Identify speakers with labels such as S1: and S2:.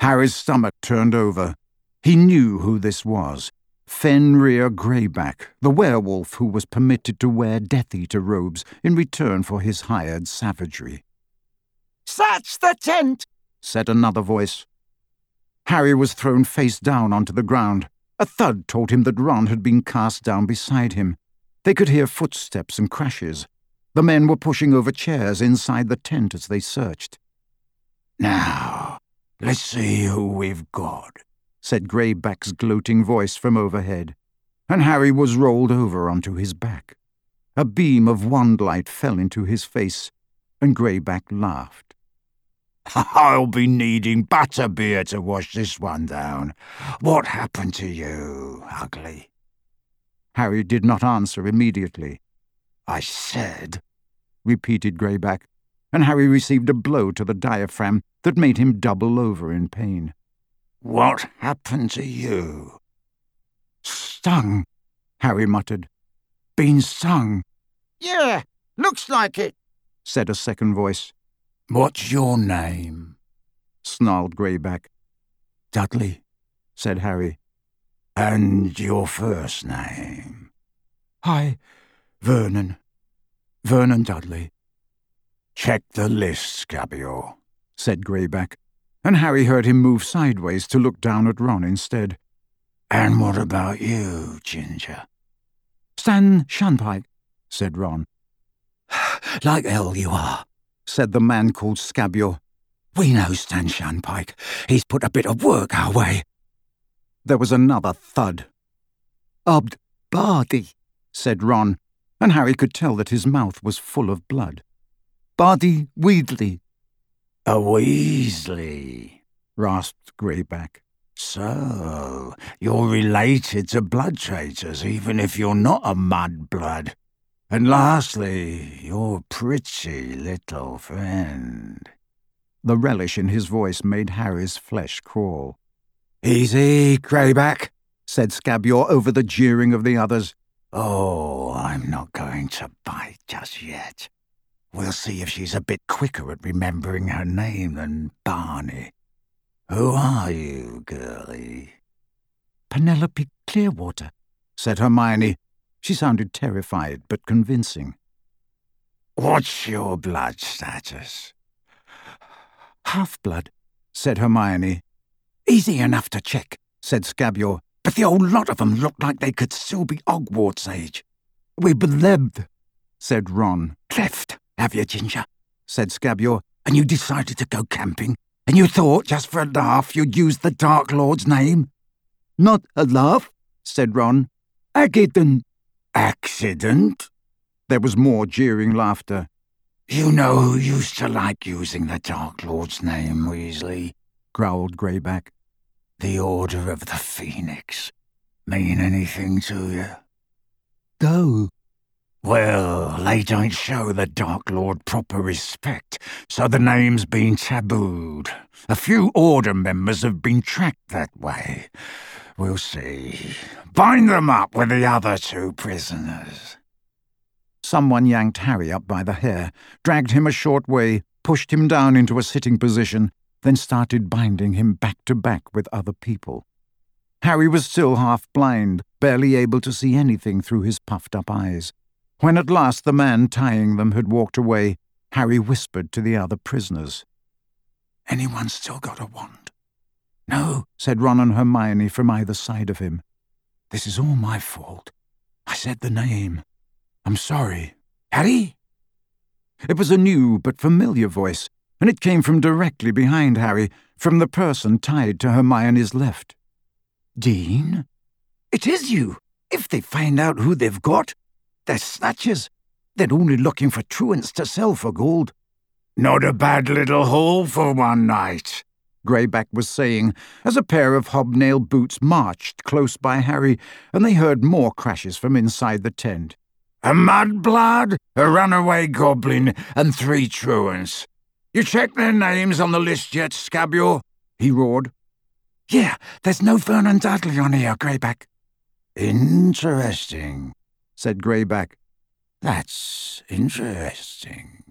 S1: Harry's stomach turned over. He knew who this was. Fenrir Greyback, the werewolf who was permitted to wear Death Eater robes in return for his hired savagery.
S2: "Search the tent,"
S1: said another voice. Harry was thrown face down onto the ground. A thud told him that Ron had been cast down beside him. They could hear footsteps and crashes. The men were pushing over chairs inside the tent as they searched.
S3: "Now, let's see who we've got,"
S1: said Greyback's gloating voice from overhead, and Harry was rolled over onto his back. A beam of wand-light fell into his face, and Greyback laughed.
S3: "I'll be needing butterbeer to wash this one down. What happened to you, Ugly?"
S1: Harry did not answer immediately.
S3: "I said,"
S1: repeated Greyback, and Harry received a blow to the diaphragm that made him double over in pain.
S3: "What happened to you?"
S1: "Stung," Harry muttered. "Been stung."
S2: "Yeah, looks like it,"
S1: said a second voice.
S3: "What's your name?"
S1: snarled Greyback.
S3: "Dudley,"
S1: said Harry.
S3: "And your first name?"
S1: "Hi, Vernon. Vernon Dudley."
S3: "Check the list, Scabio,"
S1: said Greyback, and Harry heard him move sideways to look down at Ron instead.
S3: "And what about you, Ginger?"
S1: "Stan Shunpike," said Ron.
S3: "Like hell you are,"
S1: said the man called Scabio.
S3: "We know Stan Shunpike. He's put a bit of work our way."
S1: There was another thud.
S2: "Obd Bardi,"
S1: said Ron, and Harry could tell that his mouth was full of blood.
S2: "Bardi Weedley."
S3: "A Weasley,"
S1: rasped Greyback.
S3: "So, you're related to blood traitors, even if you're not a mudblood. And lastly, your pretty little friend."
S1: The relish in his voice made Harry's flesh crawl.
S3: "Easy, Greyback,"
S1: said Scabio over the jeering of the others.
S3: "Oh, I'm not going to bite just yet. We'll see if she's a bit quicker at remembering her name than Barney. Who are you, girlie?"
S1: "Penelope Clearwater," said Hermione. She sounded terrified but convincing.
S3: "What's your blood status?"
S1: "Half-blood," said Hermione.
S2: "Easy enough to check,"
S1: said Scabio.
S2: "but the whole lot of them looked like they could still be Hogwarts age."
S1: "We believed," said Ron.
S2: "Cleft, have you, Ginger?"
S1: said Scabio.
S2: "And you decided to go camping? And you thought, just for a laugh, you'd use the Dark Lord's name?"
S1: "Not a laugh," said Ron. "Accident."
S3: "Accident?"
S1: There was more jeering laughter.
S3: "You know who used to like using the Dark Lord's name, Weasley?"
S1: growled Greyback.
S3: "The Order of the Phoenix. Mean anything to you?"
S1: "No."
S3: "Well, they don't show the Dark Lord proper respect, so the name's been tabooed. A few Order members have been tracked that way. We'll see. Bind them up with the other two prisoners."
S1: Someone yanked Harry up by the hair, dragged him a short way, pushed him down into a sitting position, then started binding him back to back with other people. Harry was still half-blind, barely able to see anything through his puffed-up eyes. When at last the man tying them had walked away, Harry whispered to the other prisoners.
S2: "Anyone still got a wand?"
S1: "No," said Ron and Hermione from either side of him.
S2: "This is all my fault. I said the name. I'm sorry. Harry?"
S1: It was a new but familiar voice, and it came from directly behind Harry, from the person tied to Hermione's left.
S2: "Dean? It is you. If they find out who they've got, they're snatchers. They're only looking for truants to sell for gold."
S3: "Not a bad little haul for one night,"
S1: Greyback was saying, as a pair of hobnail boots marched close by Harry, and they heard more crashes from inside the tent.
S3: "A mudblood, a runaway goblin, and 3 truants. You checked their names on the list yet, Scabio?" he roared.
S2: "Yeah, there's no Vernon Dudley on here, Greyback."
S3: "Interesting,"
S1: said Greyback.
S3: "That's interesting."